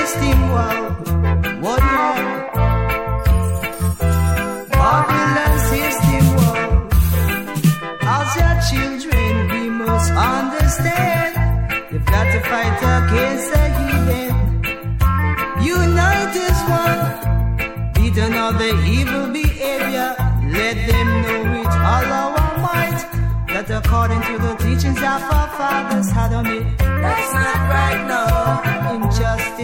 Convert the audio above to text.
system wall. What yeah? Babylon system wall. As your children, we must understand. You've got to fight against the heathen. Unite as one. Beat another evil behavior. Let them know with all our might that according to the teachings of our fathers had on it, that's not right now. Injustice